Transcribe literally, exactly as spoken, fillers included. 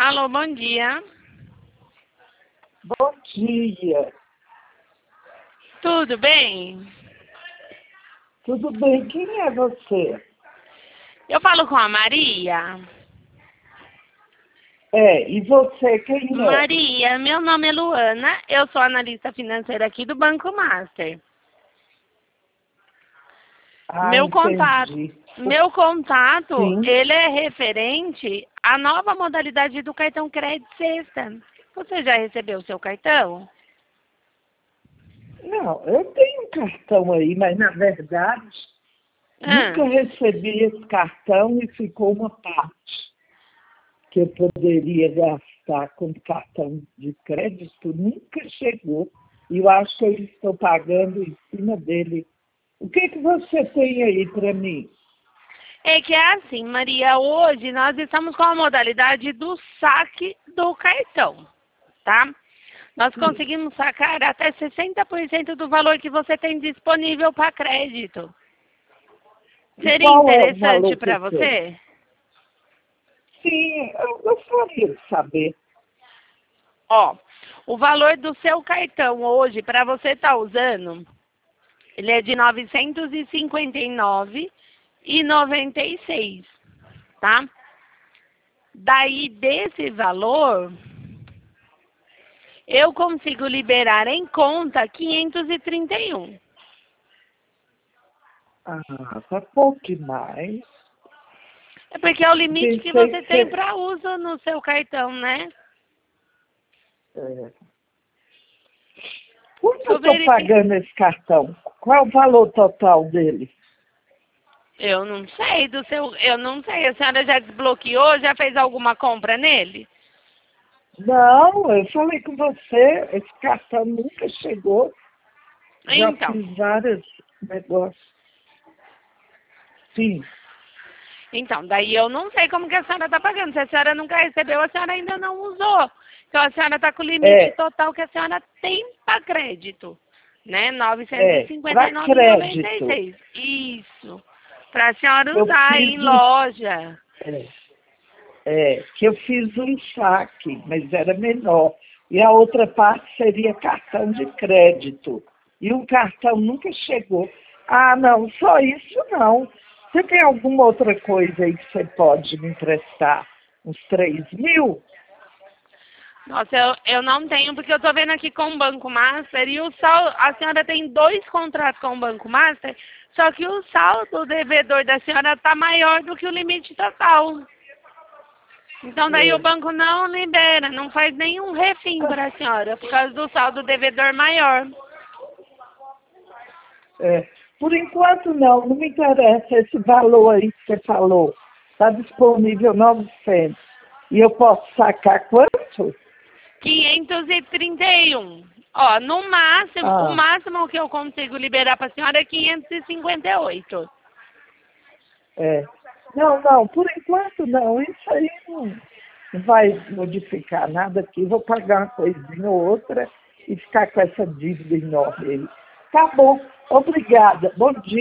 Alô, bom dia. Bom dia. Tudo bem? Tudo bem? Quem é você? Eu falo com a Maria. É, e você quem é? Maria, meu nome é Luana, eu sou analista financeira aqui do Banco Master. Ah, Meu contato, entendi. meu contato, Sim. ele é referente à nova modalidade do cartão crédito sexta. Você já recebeu o seu cartão? Não, eu tenho um cartão aí, mas na verdade Ah, nunca recebi esse cartão e ficou uma parte que eu poderia gastar com cartão de crédito, nunca chegou. E eu acho que eu estou pagando em cima dele. O que, que você tem aí para mim? é que é assim, Maria, hoje nós estamos com a modalidade do saque do cartão, tá? Nós conseguimos sacar até sessenta por cento do valor que você tem disponível para crédito. E Seria qual é o interessante valor que para eu tenho? você? Sim, eu gostaria de saber. Ó, o valor do seu cartão hoje, para você estar usando, ele é de novecentos e cinquenta e nove reais e noventa e seis, tá? Daí, desse valor, eu consigo liberar em conta quinhentos e trinta e um. Ah, tá pouco demais. É porque é o limite que Pensei você que tem você... para uso no seu cartão, né? É. Quanto Deixa eu eu estou verificar. pagando esse cartão? Qual é o valor total dele? Eu não sei do seu. Eu não sei. A senhora já desbloqueou? Já fez alguma compra nele? Não, eu falei com você, esse cartão nunca chegou. Já Então. fiz vários negócios. Sim, Então, daí eu não sei como que a senhora está pagando. Se a senhora nunca recebeu, a senhora ainda não usou. Então a senhora está com o limite é, total que a senhora tem para crédito. Né? é, para crédito. novecentos e cinquenta e nove reais e noventa e seis. Isso. Para a senhora Eu usar fiz em um, loja. é, é, que eu fiz um saque, mas era menor. E a outra parte seria cartão de crédito. E o cartão nunca chegou. Ah, não, só isso não. Você tem alguma outra coisa aí que você pode me emprestar? Uns três mil? Nossa, eu, eu não tenho, porque eu tô vendo aqui com o Banco Master e o saldo, a senhora tem dois contratos com o Banco Master, só que o saldo devedor da senhora tá maior do que o limite total. Então daí o É. banco não libera, não faz nenhum refim para a senhora, por causa do saldo devedor maior. É. Por enquanto não, não me interessa esse valor aí que você falou. Está disponível novecentos. E eu posso sacar quanto? quinhentos e trinta e um. Ó, no máximo, o Ah, máximo que eu consigo liberar para a senhora é quinhentos e cinquenta e oito. é. Não, não, por enquanto não. Isso aí não, não vai modificar nada aqui. Vou pagar uma coisinha ou outra e ficar com essa dívida enorme aí. Tá bom. Obrigada. Bom dia.